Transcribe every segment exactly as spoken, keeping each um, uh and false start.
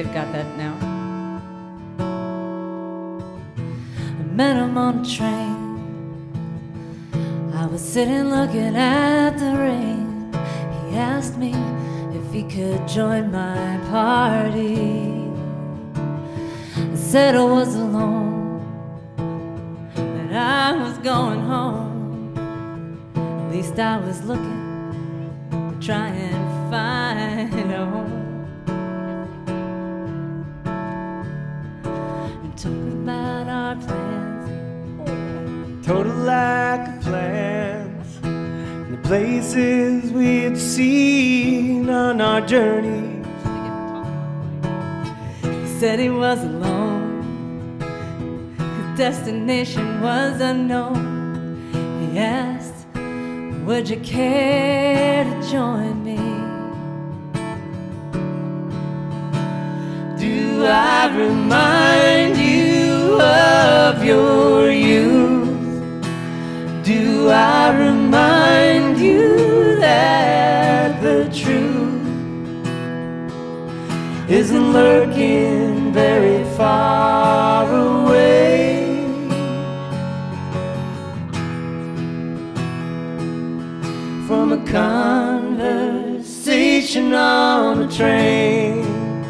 they've got that now. I met him on a train. I was sitting looking at the rain. He asked me if he could join my party. I said I was alone, that I was going home. At least I was looking to try and find a home. And talking about our plans, total lack of plans, and the places we'd seen on our journeys. he said he was alone. His destination was unknown. He asked, would you care to join me? Do I remind you of your youth? Do I remind you that the truth isn't lurking very far away? From a conversation on a train.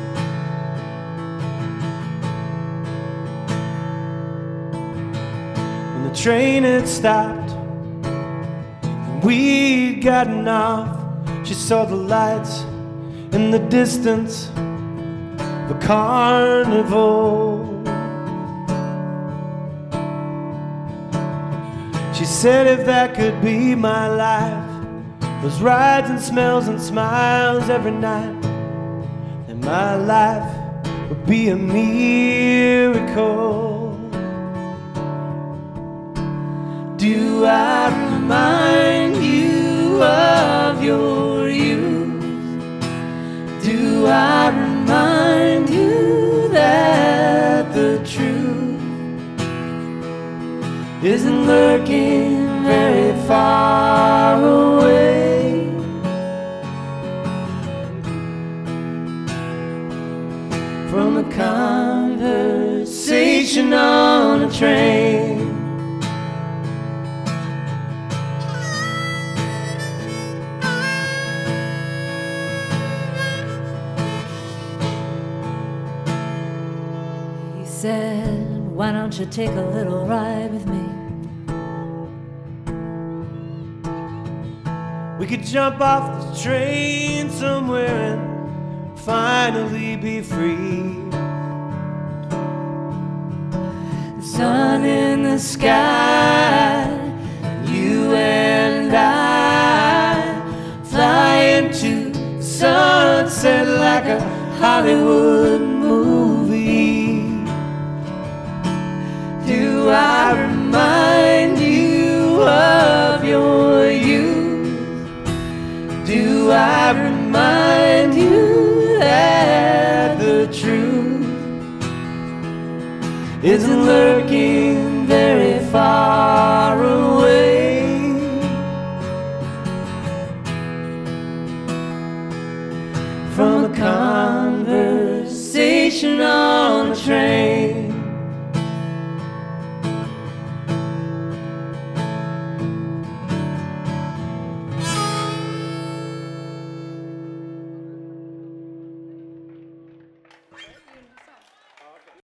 When the train had stopped and we'd gotten off, she saw the lights in the distance of a carnival. She said if that could be my life, those rides and smells and smiles every night, then my life would be a miracle. Do I remind you of your youth? Do I remind you that the truth isn't lurking very far away? From a conversation on a train. He said, why don't you take a little ride with me? We could jump off the train somewhere and finally be free. The sun in the sky, you and I fly into sunset like a Hollywood movie. Do I remind you of your youth? Do I remind you that the truth isn't lurking